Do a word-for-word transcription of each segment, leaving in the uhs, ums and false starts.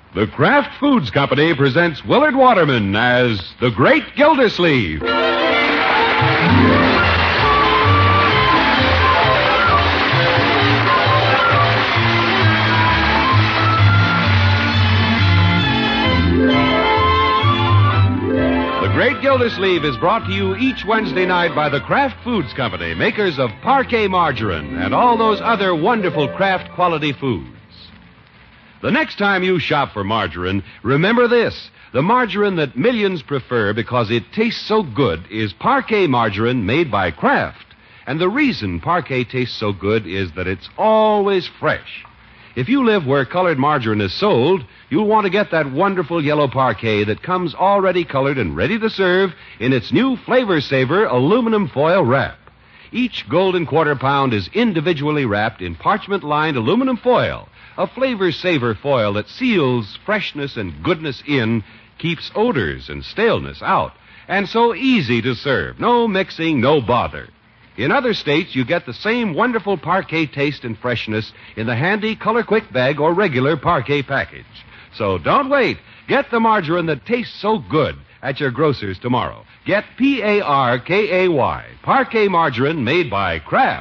The Kraft Foods Company presents Willard Waterman as the Great Gildersleeve. The Great Gildersleeve is brought to you each Wednesday night by the Kraft Foods Company, makers of Parquet Margarine and all those other wonderful Kraft quality foods. The next time you shop for margarine, remember this. The margarine that millions prefer because it tastes so good is Parquet Margarine made by Kraft. And the reason Parquet tastes so good is that it's always fresh. If you live where colored margarine is sold, you'll want to get that wonderful yellow Parquet that comes already colored and ready to serve in its new Flavor Saver aluminum foil wrap. Each golden quarter pound is individually wrapped in parchment-lined aluminum foil. A Flavor Saver foil that seals freshness and goodness in, keeps odors and staleness out, and so easy to serve. No mixing, no bother. In other states, you get the same wonderful Parquet taste and freshness in the handy Color Quick bag or regular Parquet package. So don't wait. Get the margarine that tastes so good at your grocer's tomorrow. Get P A R K A Y, Parquet Margarine made by Kraft.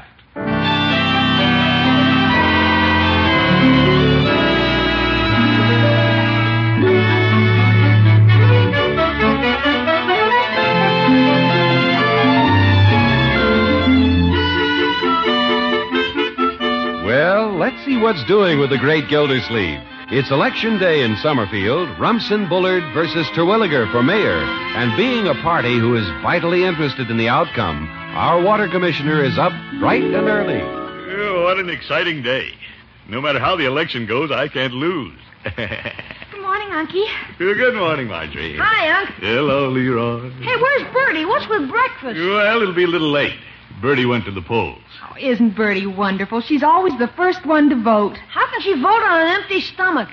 Let's see what's doing with the Great Gildersleeve. It's election day in Summerfield, Rumson Bullard versus Terwilliger for mayor. And being a party who is vitally interested in the outcome, our water commissioner is up bright and early. Oh, what an exciting day. No matter how the election goes, I can't lose. Good morning, Unky. Good morning, Marjorie. Hi, Unc. Hello, Leroy. Hey, where's Bertie? What's with breakfast? Well, it'll be a little late. Bertie went to the polls. Oh, isn't Bertie wonderful? She's always the first one to vote. How can she vote on an empty stomach?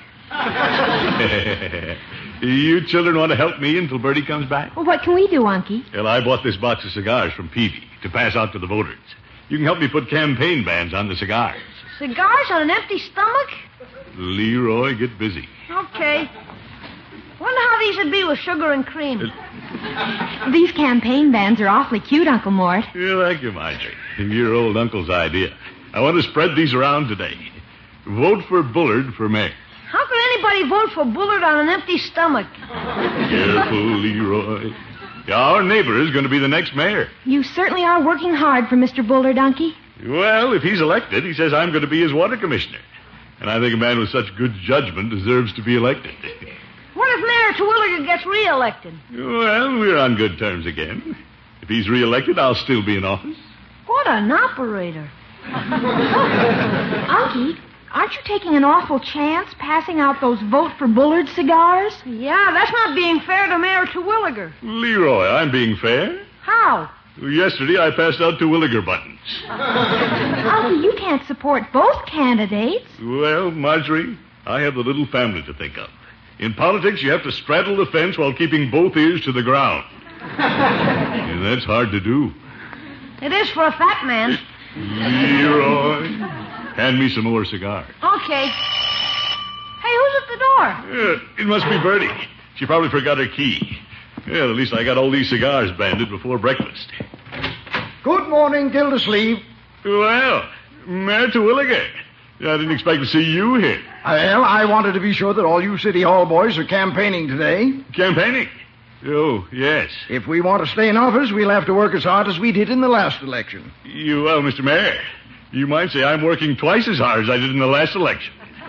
You children want to help me until Bertie comes back? Well, what can we do, Unky? Well, I bought this box of cigars from Peavy to pass out to the voters. You can help me put campaign bans on the cigars. Cigars on an empty stomach? Leroy, get busy. Okay. Wonder how these would be with sugar and cream. Uh, These campaign bands are awfully cute, Uncle Mort. Yeah, thank you, Marjorie. Your old uncle's idea. I want to spread these around today. Vote for Bullard for mayor. How can anybody vote for Bullard on an empty stomach? Careful, Leroy. Our neighbor is going to be the next mayor. You certainly are working hard for Mister Bullard, Unky. Well, if he's elected, he says I'm going to be his water commissioner. And I think a man with such good judgment deserves to be elected. What if Mayor Terwilliger gets reelected? Well, we're on good terms again. If he's reelected, I'll still be in office. What an operator. Unky, aren't you taking an awful chance passing out those Vote for Bullard cigars? Yeah, that's not being fair to Mayor Terwilliger. Leroy, I'm being fair. How? Yesterday, I passed out Terwilliger buttons. Unky, you can't support both candidates. Well, Marjorie, I have the little family to think of. In politics, you have to straddle the fence while keeping both ears to the ground. And that's hard to do. It is for a fat man. Leroy, hand me some more cigars. Okay. Hey, who's at the door? Yeah, it must be Bertie. She probably forgot her key. Well, at least I got all these cigars banded before breakfast. Good morning, Gildersleeve. Well, Mayor Terwilliger. I didn't expect to see you here. Well, I wanted to be sure that all you City Hall boys are campaigning today. Campaigning? Oh, yes. If we want to stay in office, we'll have to work as hard as we did in the last election. You, well, Mister Mayor, you might say I'm working twice as hard as I did in the last election.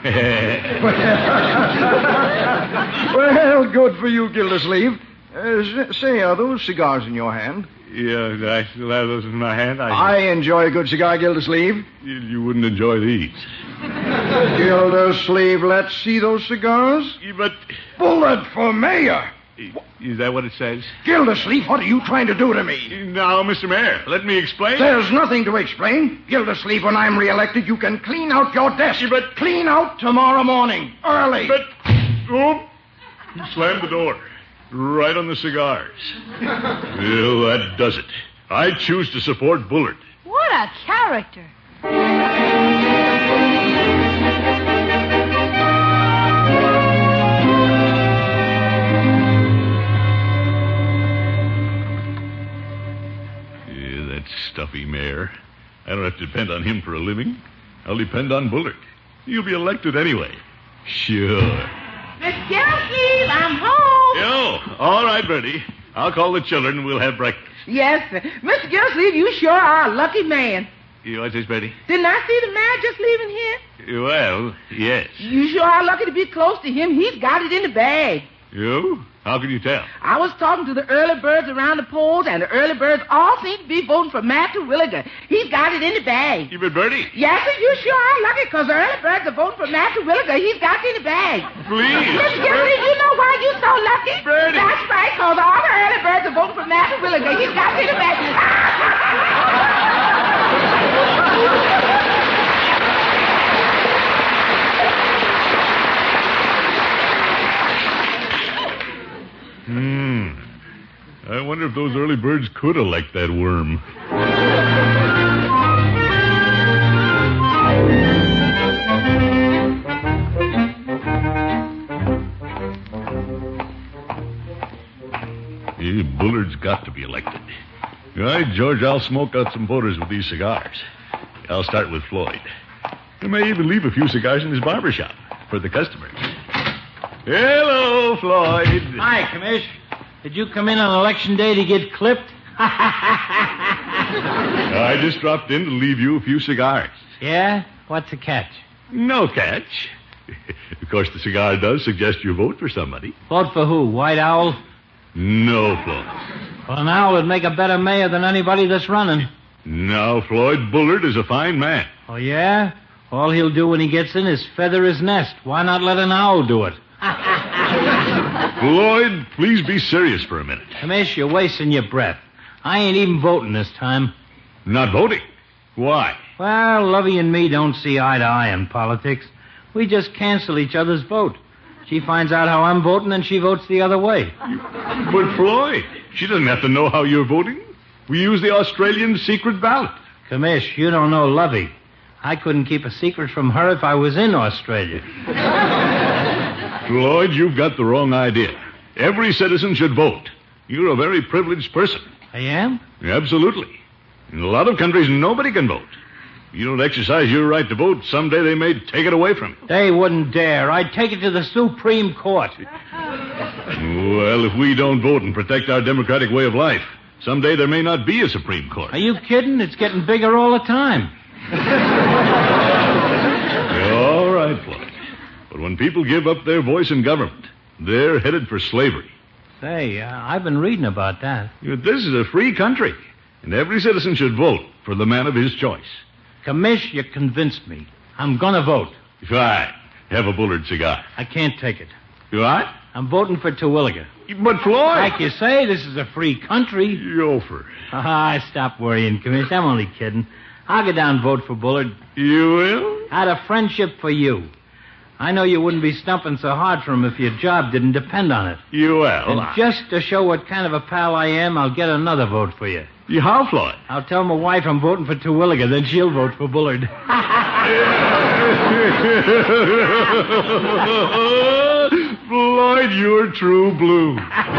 Well, good for you, Gildersleeve. Uh, say, are those cigars in your hand? Yeah, I still have those in my hand. I, I enjoy a good cigar, Gildersleeve. You, you wouldn't enjoy these. Gildersleeve, let's see those cigars. Yeah, but... Bullard for mayor. Is that what it says? Gildersleeve, what are you trying to do to me? Now, Mister Mayor, let me explain. There's nothing to explain. Gildersleeve, when I'm reelected, you can clean out your desk. Yeah, but... Clean out tomorrow morning, early. But... Oh, he slammed the door. Right on the cigars. Well, that does it. I choose to support Bullard. What a character. depend on him for a living. I'll depend on Bullard. He'll be elected anyway. Sure. Miss Gildersleeve, I'm home. Yo, all right, Bertie. I'll call the children and we'll have breakfast. Yes, sir. Mister Gildersleeve, you sure are a lucky man. You what's this, Bertie? Didn't I see the man just leaving here? Well, yes. You sure are lucky to be close to him. He's got it in the bag. You? How can you tell? I was talking to the early birds around the polls, and the early birds all seem to be voting for Matthew Williger. He's got it in the bag. You been Bertie? Yes, sir, you sure are lucky, because the early birds are voting for Matthew Williger. He's got it in the bag. Please. Miss Gildersleeve, you know why you're so lucky? Bertie. That's right, because all the early birds are voting for Matthew Williger. He's got it in the bag. Hmm. I wonder if those early birds could elect that worm. Yeah, Bullard's got to be elected. All right, George, I'll smoke out some voters with these cigars. I'll start with Floyd. I may even leave a few cigars in his barber shop for the customers. Hello, Floyd. Hi, Commish. Did you come in on election day to get clipped? I just dropped in to leave you a few cigars. Yeah? What's the catch? No catch. Of course, the cigar does suggest you vote for somebody. Vote for who? White Owl? No, Floyd. Well, an owl would make a better mayor than anybody that's running. No, Floyd. Bullard is a fine man. Oh, yeah? All he'll do when he gets in is feather his nest. Why not let an owl do it? Floyd, please be serious for a minute. Commish, you're wasting your breath. I ain't even voting this time. Not voting? Why? Well, Lovey and me don't see eye to eye in politics. We just cancel each other's vote. She finds out how I'm voting, and she votes the other way. But, Floyd, she doesn't have to know how you're voting. We use the Australian secret ballot. Commish, you don't know Lovey. I couldn't keep a secret from her if I was in Australia. Floyd, you've got the wrong idea. Every citizen should vote. You're a very privileged person. I am? Absolutely. In a lot of countries, nobody can vote. If you don't exercise your right to vote, someday they may take it away from you. They wouldn't dare. I'd take it to the Supreme Court. Well, if we don't vote and protect our democratic way of life, someday there may not be a Supreme Court. Are you kidding? It's getting bigger all the time. All right, Floyd. But when people give up their voice in government, they're headed for slavery. Say, uh, I've been reading about that. This is a free country, and every citizen should vote for the man of his choice. Commish, you convinced me. I'm gonna vote. Fine. Have a Bullard cigar. I can't take it. What? I'm voting for Terwilliger. But, Floyd... Like you say, this is a free country. Yofer. Ah, stop worrying, Commish. I'm only kidding. I'll go down and vote for Bullard. You will? Out of friendship for you. I know you wouldn't be stumping so hard for him if your job didn't depend on it. You will. And I... just to show what kind of a pal I am, I'll get another vote for you. You how, Floyd? I'll tell my wife I'm voting for Terwilliger, then she'll vote for Bullard. Floyd, you're true blue.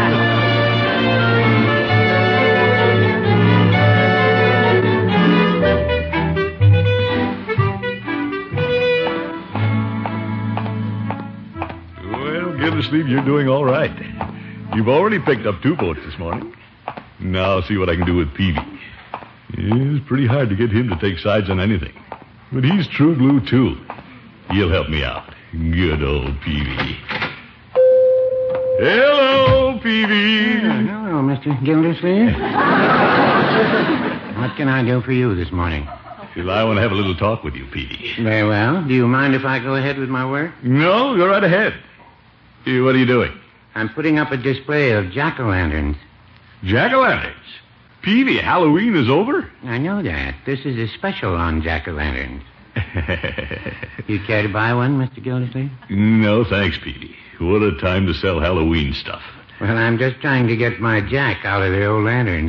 Gildersleeve, you're doing all right. You've already picked up two votes this morning. Now I'll see what I can do with Peavy. It's pretty hard to get him to take sides on anything. But he's true blue, too. He'll help me out. Good old Peavy. Hello, Peavy. Oh, hello, Mister Gildersleeve. What can I do for you this morning? Well, I want to have a little talk with you, Peavy. Very well. Do you mind if I go ahead with my work? No, go right ahead. Hey, what are you doing? I'm putting up a display of jack-o'-lanterns. Jack-o'-lanterns? Peavy, Halloween is over? I know that. This is a special on jack-o'-lanterns. You care to buy one, Mister Gildersleeve? No, thanks, Peavy. What a time to sell Halloween stuff. Well, I'm just trying to get my jack out of the old lanterns.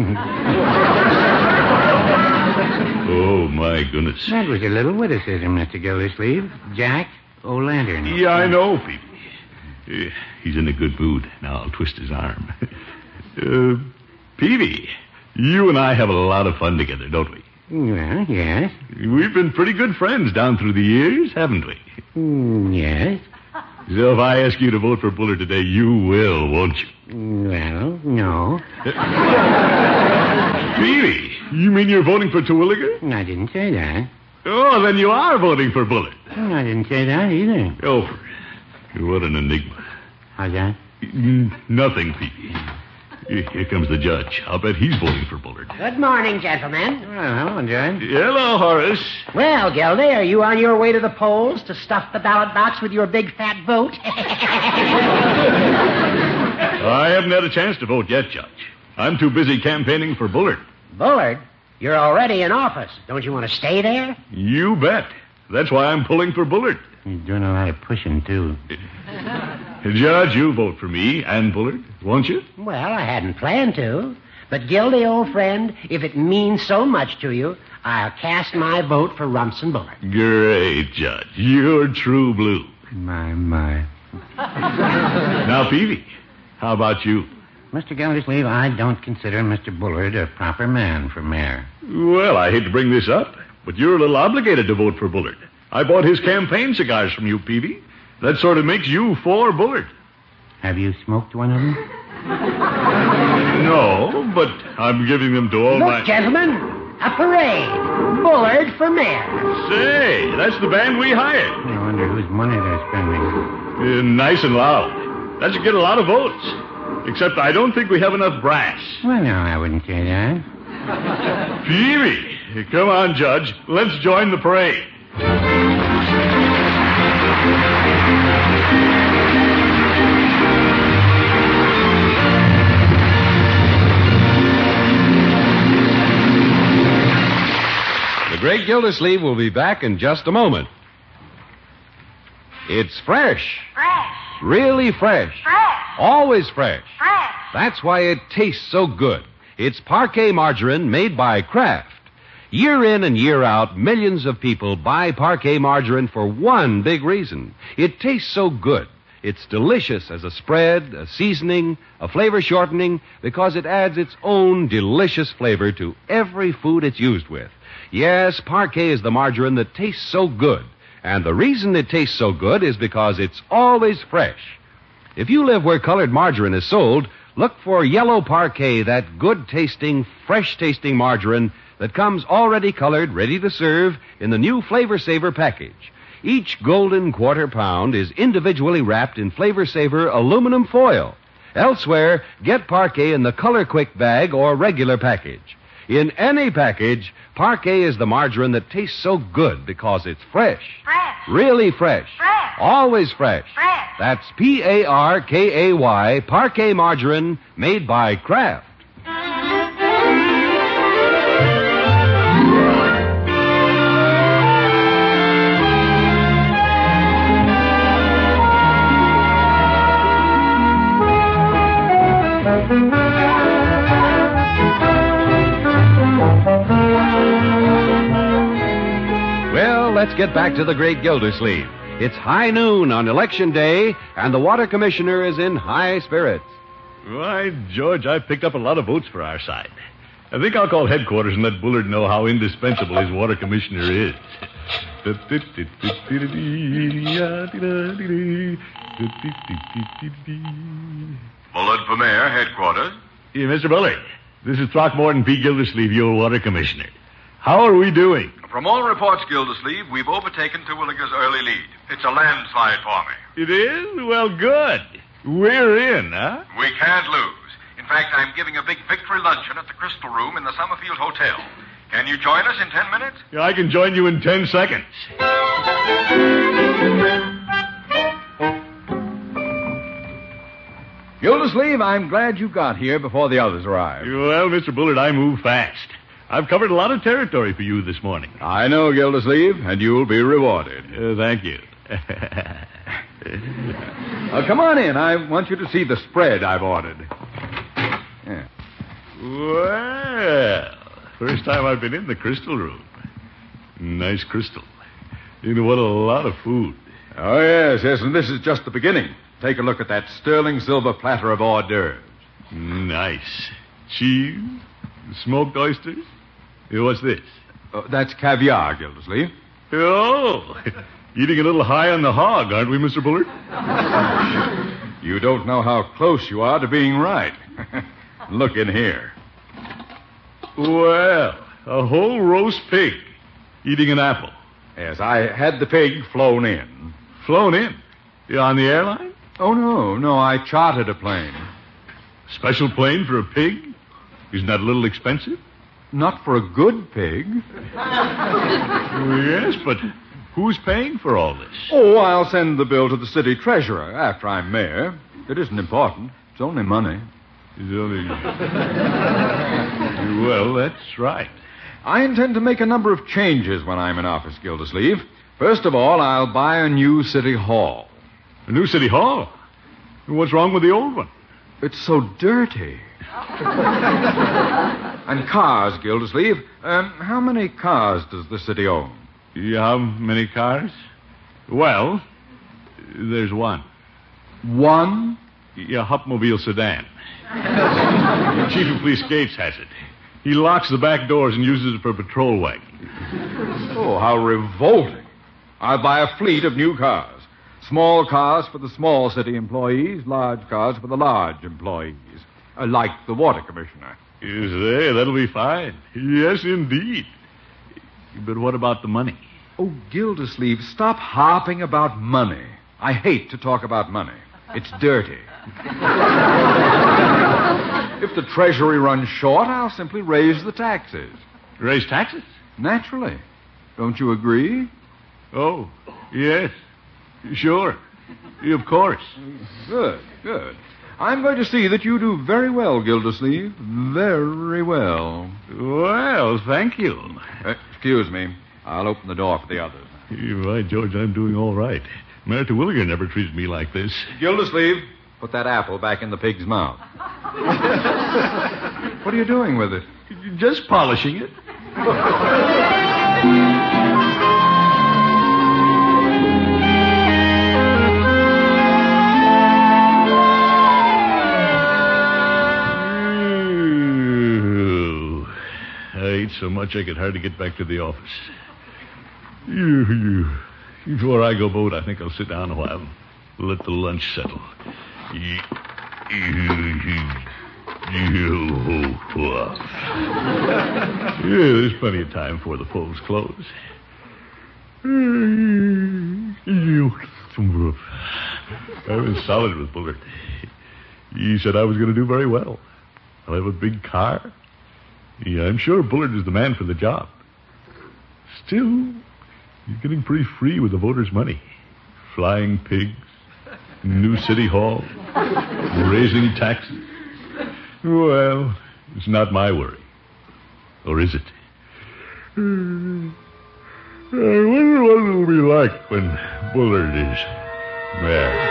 Oh, my goodness. That was a little witticism, Mister Gildersleeve. Jack o'-lantern. Yeah, I know, Peavy. Uh, he's in a good mood. Now I'll twist his arm. uh, Peavy, you and I have a lot of fun together, don't we? Well, yes. We've been pretty good friends down through the years, haven't we? Mm, yes. So if I ask you to vote for Bullard today, you will, won't you? Well, no. Really? You mean you're voting for Terwilliger? I didn't say that. Oh, then you are voting for Bullard. Oh, I didn't say that either. Oh, what an enigma. How's that? Mm, Nothing, Peavy. Here comes the judge. I'll bet he's voting for Bullard. Good morning, gentlemen. Well, hello, Judge. Hello, Horace. Well, Gildy, are you on your way to the polls to stuff the ballot box with your big fat vote? I haven't had a chance to vote yet, Judge. I'm too busy campaigning for Bullard. Bullard, you're already in office. Don't you want to stay there? You bet. That's why I'm pulling for Bullard. He's doing a lot of pushing, too. Judge, you'll vote for me and Bullard, won't you? Well, I hadn't planned to. But, Gildy, old friend, if it means so much to you, I'll cast my vote for Rumson Bullard. Great, Judge. You're true blue. My, my. Now, Peavy, how about you? Mister Gildersleeve, I don't consider Mister Bullard a proper man for mayor. Well, I hate to bring this up, but you're a little obligated to vote for Bullard. I bought his campaign cigars from you, Peavy. That sort of makes you for Bullard. Have you smoked one of them? No, but I'm giving them to all Look, my... gentlemen, a parade. Bullard for mayor. Say, that's the band we hired. I wonder whose money they're spending. Uh, nice and loud. That should get a lot of votes. Except I don't think we have enough brass. Well, no, I wouldn't say that. Peavy, come on, Judge. Let's join the parade. The Great Gildersleeve will be back in just a moment. It's fresh. Fresh. Really fresh. Fresh. Always fresh. Fresh. That's why it tastes so good. It's Parquet margarine made by Kraft. Year in and year out, millions of people buy Parquet margarine for one big reason. It tastes so good. It's delicious as a spread, a seasoning, a flavor shortening, because it adds its own delicious flavor to every food it's used with. Yes, Parquet is the margarine that tastes so good. And the reason it tastes so good is because it's always fresh. If you live where colored margarine is sold, look for yellow Parquet, that good-tasting, fresh-tasting margarine that comes already colored, ready to serve in the new Flavor Saver package. Each golden quarter pound is individually wrapped in Flavor Saver aluminum foil. Elsewhere, get Parquet in the Color Quick bag or regular package. In any package, Parquet is the margarine that tastes so good because it's fresh. Fresh. Really fresh. Fresh. Always fresh. Fresh. That's P A R K A Y, Parquet margarine, made by Kraft. Well, let's get back to the Great Gildersleeve. It's high noon on Election Day, and the Water Commissioner is in high spirits. Why, George, I've picked up a lot of votes for our side. I think I'll call headquarters and let Bullard know how indispensable his water commissioner is. Bullard for mayor, headquarters. Yeah, Mister Bullard, this is Throckmorton P. Gildersleeve, your water commissioner. How are we doing? From all reports, Gildersleeve, we've overtaken Terwilliger's early lead. It's a landslide for me. It is? Well, good. We're in, huh? We can't lose. In fact, I'm giving a big victory luncheon at the Crystal Room in the Summerfield Hotel. Can you join us in ten minutes? Yeah, I can join you in ten seconds. Gildersleeve, I'm glad you got here before the others arrived. Well, Mister Bullard, I move fast. I've covered a lot of territory for you this morning. I know, Gildersleeve, and you'll be rewarded. Uh, thank you. Now, come on in. I want you to see the spread I've ordered. Yeah. Well, first time I've been in the Crystal Room. Nice crystal. You know, what a lot of food. Oh, yes, yes, and this is just the beginning. Take a look at that sterling silver platter of hors d'oeuvres. Nice. Cheese, smoked oysters. What's this? Uh, that's caviar, Gildersleeve. Oh, eating a little high on the hog, aren't we, Mister Bullard? You don't know how close you are to being right. Look in here. Well, a whole roast pig eating an apple. Yes, I had the pig flown in. Flown in? You on the airline? Oh, no, no, I chartered a plane. Special plane for a pig? Isn't that a little expensive? Not for a good pig. Well, yes, but who's paying for all this? Oh, I'll send the bill to the city treasurer after I'm mayor. It isn't important. It's only money. It's only... Well, that's right. I intend to make a number of changes when I'm in office, Gildersleeve. First of all, I'll buy a new city hall. A new city hall? What's wrong with the old one? It's so dirty. And cars, Gildersleeve. Um, how many cars does the city own? You have many cars? Well, there's one. One? A Hupmobile sedan. The chief of police Gates has it. He locks the back doors and uses it for a patrol wagon. Oh, how revolting. I'll buy a fleet of new cars. Small cars for the small city employees, large cars for the large employees. Uh, like the water commissioner. You say, that'll be fine. Yes, indeed. But what about the money? Oh, Gildersleeve, stop harping about money. I hate to talk about money. It's dirty. If the Treasury runs short, I'll simply raise the taxes. Raise taxes? Naturally. Don't you agree? Oh, yes. Sure. Of course. Good, good. I'm going to see that you do very well, Gildersleeve. Very well. Well, thank you. Uh, excuse me. I'll open the door for the others. You're right, George. I'm doing all right. Mayor Terwilliger never treated me like this. Gildersleeve, put that apple back in the pig's mouth. What are you doing with it? Just polishing it. I ate so much I could hardly get back to the office. You, you. Before I go boat, I think I'll sit down a while. Let the lunch settle. Yeah, there's plenty of time before the polls close. I was solid with Bullard. He said I was going to do very well. I'll have a big car. Yeah, I'm sure Bullard is the man for the job. Still, he's getting pretty free with the voters' money. Flying pigs, new city hall, raising taxes. Well, it's not my worry. Or is it? I wonder what it'll be like when Bullard is mayor.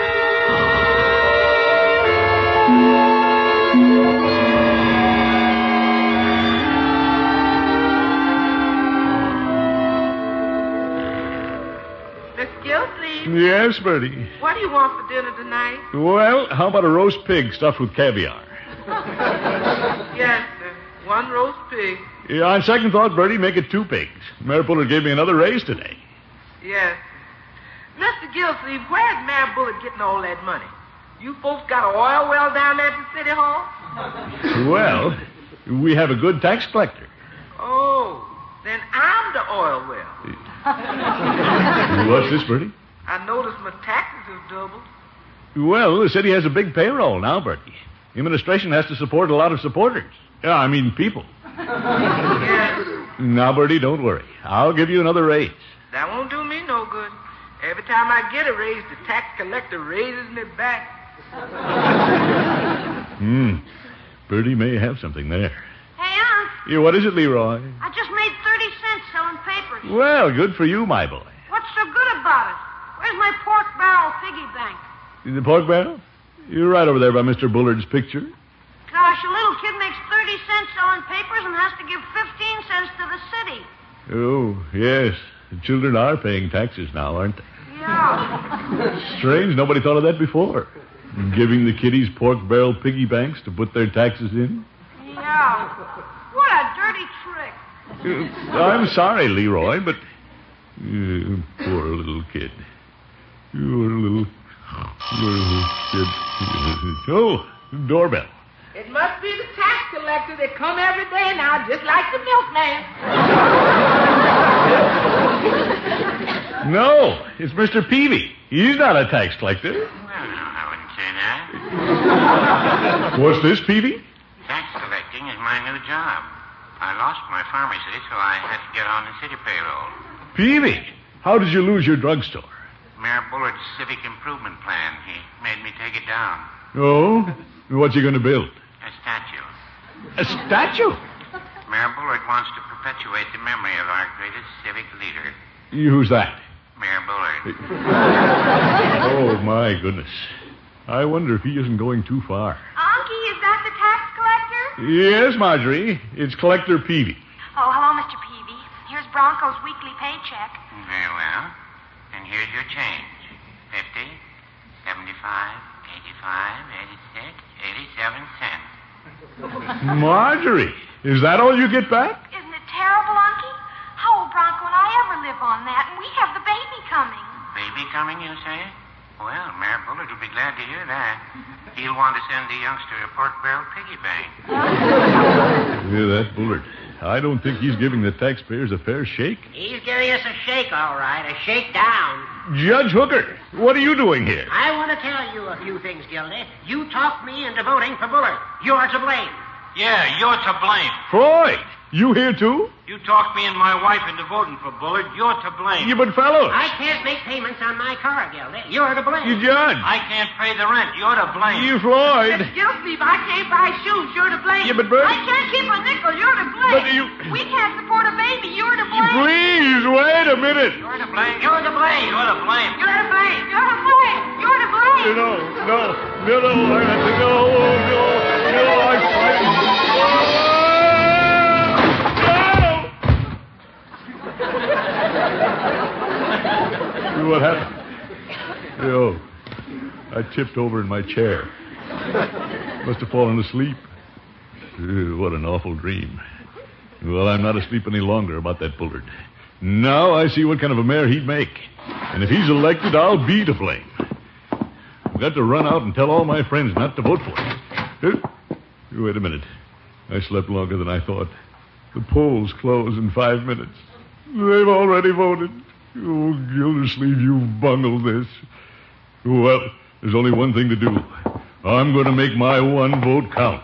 Yes, Bertie. What do you want for dinner tonight? Well, how about a roast pig stuffed with caviar? Yes, sir. One roast pig. Yeah, on second thought, Bertie, make it two pigs. Mayor Bullard gave me another raise today. Yes. Mister Gildersleeve, where's Mayor Bullard getting all that money? You folks got an oil well down there at the city hall? Well, we have a good tax collector. Oh, then I'm the oil well. What's this, Bertie? I noticed my taxes have doubled. Well, the city has a big payroll now, Bertie. The administration has to support a lot of supporters. Yeah, I mean people. Yes. Now, Bertie, don't worry. I'll give you another raise. That won't do me no good. Every time I get a raise, the tax collector raises me back. Hmm. Bertie may have something there. Hey, Unc. Yeah, what is it, Leroy? I just made thirty cents selling papers. Well, good for you, my boy. What's so good about it? Where's my pork barrel piggy bank? The pork barrel? You're right over there by Mister Bullard's picture. Gosh, a little kid makes thirty cents selling papers and has to give fifteen cents to the city. Oh, yes. The children are paying taxes now, aren't they? Yeah. Strange, nobody thought of that before. Giving the kiddies pork barrel piggy banks to put their taxes in. Yeah. What a dirty trick. Uh, I'm sorry, Leroy, but... Uh, poor little kid. Poor little... little kid. Oh, doorbell. It must be the tax collector that come every day now, just like the milkman. No, it's Mister Peavy. He's not a tax collector. Well, I wouldn't say that. What's this, Peavy? Tax collecting is my new job. I lost my pharmacy, so I had to get on the city payroll. Peavy, how did you lose your drugstore? Mayor Bullard's civic improvement plan. He made me take it down. Oh? What's he going to build? A statue. A statue? Mayor Bullard wants to perpetuate the memory of our greatest civic leader, Who's that? Mayor Bullard. Oh, my goodness. I wonder if he isn't going too far. Unky, is that the tax collector? Yes, Marjorie. It's Collector Peavy. Oh, hello, Mister Peavy. Here's Bronco's weekly paycheck. Very well. And here's your change. Fifty, seventy-five, eighty-five, eighty-six, eighty-seven cents. Marjorie, is that all you get back? Isn't it terrible, Unky? How will Bronco and I ever live on that? And we have the baby coming. Baby coming, you say? Well, Mayor Bullard will be glad to hear that. He'll want to send the youngster a pork barrel piggy bank. Yeah, that Bullard. I don't think he's giving the taxpayers a fair shake. He's giving us a shake, all right. A shake down. Judge Hooker, what are you doing here? I want to tell you a few things, Gildy. You talked me into voting for Bullard. You're to blame. Yeah, you're to blame. Floyd, you here too? You talked me and my wife into voting for Bullard. You're to blame. You but fellows. I can't make payments on my car, Gildy. You're to blame. You judge. I can't pay the rent. You're to blame. You Floyd. Mister Gillsleeve, I can't buy shoes. You're to blame. Yeah, but Bert. I can't keep a nickel. You're to blame. But you... We can't support a baby. You're to blame. Please, wait a minute. You're to blame. You're to blame. You're to blame. You're to blame. You're to blame. You're to blame. No, no, no, no, I have to go. No, no, I'm fighting. What happened? Oh, I tipped over in my chair. Must have fallen asleep. Uh, what an awful dream. Well, I'm not asleep any longer about that Bullard. Now I see what kind of a mayor he'd make. And if he's elected, I'll be to blame. I've got to run out and tell all my friends not to vote for him. Uh, wait a minute. I slept longer than I thought. The polls close in five minutes. They've already voted. Oh, Gildersleeve, you've bungled this. Well, there's only one thing to do. I'm going to make my one vote count.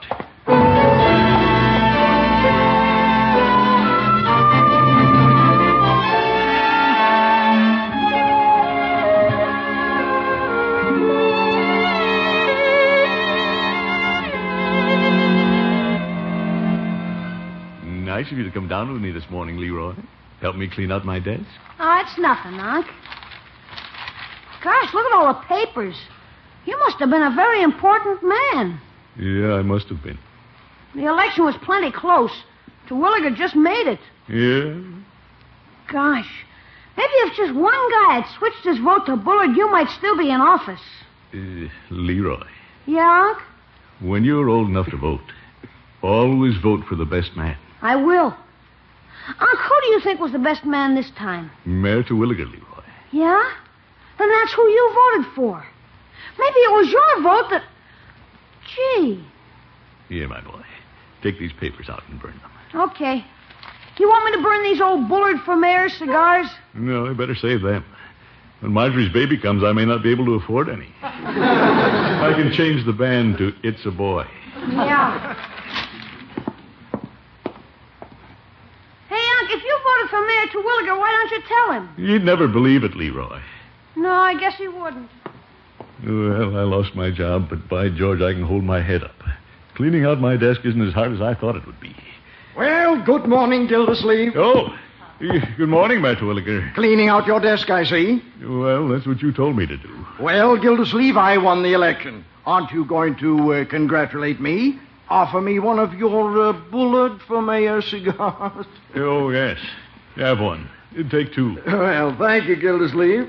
Nice of you to come down with me this morning, Leroy. Help me clean out my desk. Oh, it's nothing, Unc. Gosh, look at all the papers. You must have been a very important man. Yeah, I must have been. The election was plenty close. Terwilliger just made it. Yeah? Gosh, maybe if just one guy had switched his vote to Bullard, you might still be in office. Uh, Leroy, Yeah, Unc? when you're old enough to vote, always vote for the best man. I will. Unc, who do you think was the best man this time? Mayor Terwilliger, Leroy. Yeah? Then that's who you voted for. Maybe it was your vote that... Gee. Here, my boy. Take these papers out and burn them. Okay. You want me to burn these old Bullard for mayor cigars? No, I better save them. When Marjorie's baby comes, I may not be able to afford any. I can change the band to It's a Boy. Yeah. Hey, Unc, if you voted for Mayor Terwilliger, why don't you tell him? You'd never believe it, Leroy. No, I guess he wouldn't. Well, I lost my job, but by George, I can hold my head up. Cleaning out my desk isn't as hard as I thought it would be. Well, good morning, Gildersleeve. Oh, good morning, Mayor Terwilliger. Cleaning out your desk, I see. Well, that's what you told me to do. Well, Gildersleeve, I won the election. Aren't you going to uh, congratulate me? Offer me one of your uh, Bullard for mayor cigars? Oh, yes. Have one. It'd take two. Well, thank you, Gildersleeve.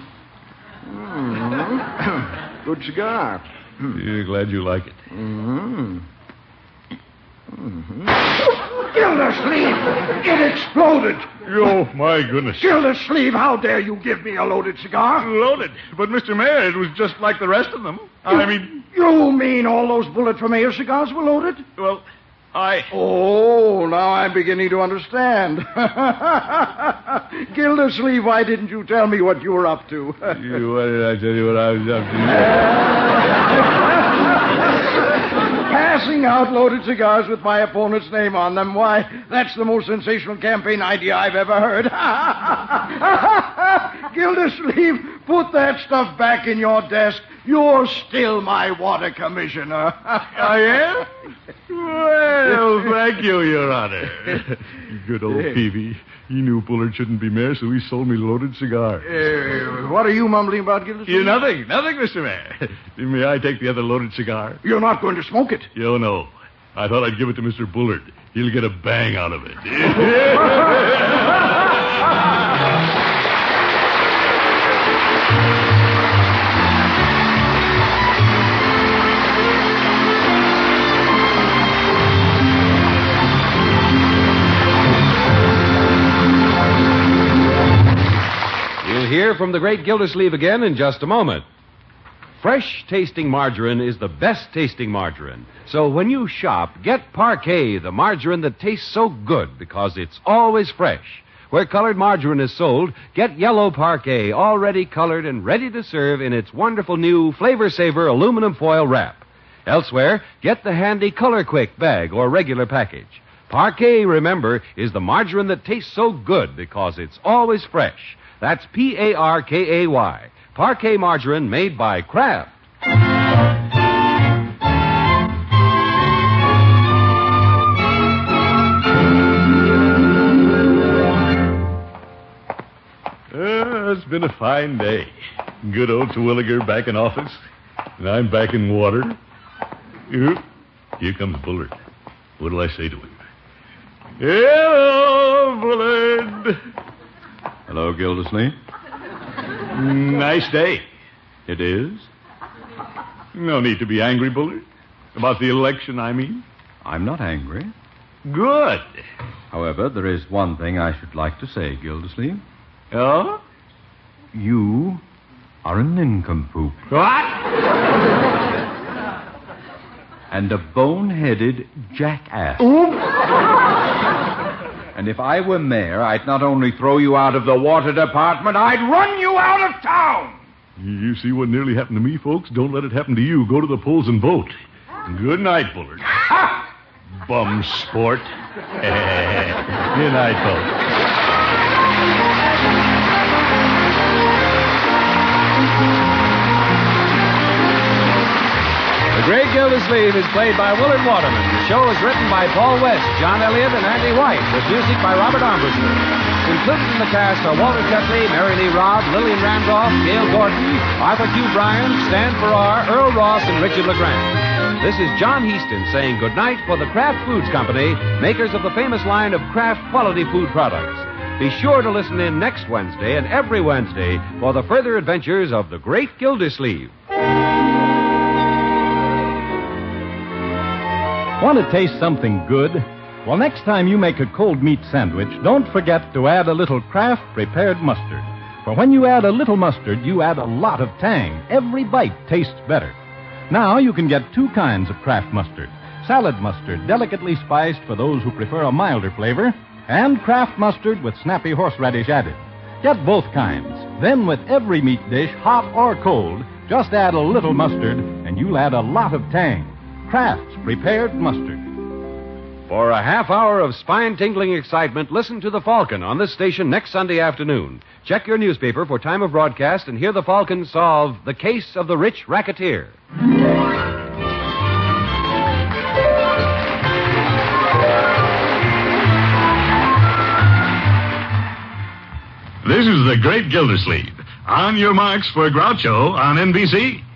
mm. Good cigar. Yeah, glad you like it. Mm-hmm. Mm-hmm. Gildersleeve! It exploded! Oh, my goodness. Gildersleeve, how dare you give me a loaded cigar? Loaded. But, Mister Mayor, it was just like the rest of them. I mean... You mean all those Bullet for Mayor cigars were loaded? Well, I... Oh, now I'm beginning to understand. Gildersleeve, why didn't you tell me what you were up to? You, what did I tell you what I was up to? Passing out loaded cigars with my opponent's name on them. Why, that's the most sensational campaign idea I've ever heard. Gildersleeve, put that stuff back in your desk. You're still my water commissioner. I am? Well, thank you, Your Honor. Good old Peavy. He knew Bullard shouldn't be mayor, so he sold me loaded cigar. Uh, what are you mumbling about, Gildersleeve? You nothing, nothing, Mister Mayor. May I take the other loaded cigar? You're not going to smoke it? You know. I thought I'd give it to Mister Bullard. He'll get a bang out of it. Hear from the great Gildersleeve again in just a moment. Fresh tasting margarine is the best tasting margarine. So when you shop, get Parquet, the margarine that tastes so good because it's always fresh. Where colored margarine is sold, get yellow Parquet, already colored and ready to serve in its wonderful new Flavor Saver aluminum foil wrap. Elsewhere, get the handy Color Quick bag or regular package. Parquet, remember, is the margarine that tastes so good because it's always fresh. That's P A R K A Y. Parquet margarine made by Kraft. Uh, it's been a fine day. Good old Terwilliger back in office, and I'm back in water. Here, here comes Bullard. What'll I say to him? Hello, Bullard. Hello, Gildersleeve. Nice day. It is? No need to be angry, Bullard. About the election, I mean. I'm not angry. Good. However, there is one thing I should like to say, Gildersleeve. Oh? You are a nincompoop. What? And a bone-headed jackass. And if I were mayor, I'd not only throw you out of the water department, I'd run you out of town. You see what nearly happened to me, folks? Don't let it happen to you. Go to the polls and vote. Good night, Bullard. Bum sport. Good night, folks. The Great Gildersleeve is played by Willard Waterman. The show is written by Paul West, John Elliott, and Andy White, with music by Robert Armbruster. Included in the cast are Walter Tetley, Mary Lee Robb, Lillian Randolph, Gail Gordon, Arthur Q. Bryan, Stan Farrar, Earl Ross, and Richard LeGrand. This is John Heaston saying goodnight for the Kraft Foods Company, makers of the famous line of Kraft quality food products. Be sure to listen in next Wednesday and every Wednesday for the further adventures of the Great Gildersleeve. Want to taste something good? Well, next time you make a cold meat sandwich, don't forget to add a little Kraft prepared mustard. For when you add a little mustard, you add a lot of tang. Every bite tastes better. Now you can get two kinds of Kraft mustard. Salad mustard, delicately spiced for those who prefer a milder flavor, and Kraft mustard with snappy horseradish added. Get both kinds. Then with every meat dish, hot or cold, just add a little mustard, and you'll add a lot of tang. Kraft's prepared mustard. For a half hour of spine-tingling excitement, listen to The Falcon on this station next Sunday afternoon. Check your newspaper for time of broadcast and hear The Falcon solve the case of the rich racketeer. This is the Great Gildersleeve. On your marks for Groucho on N B C.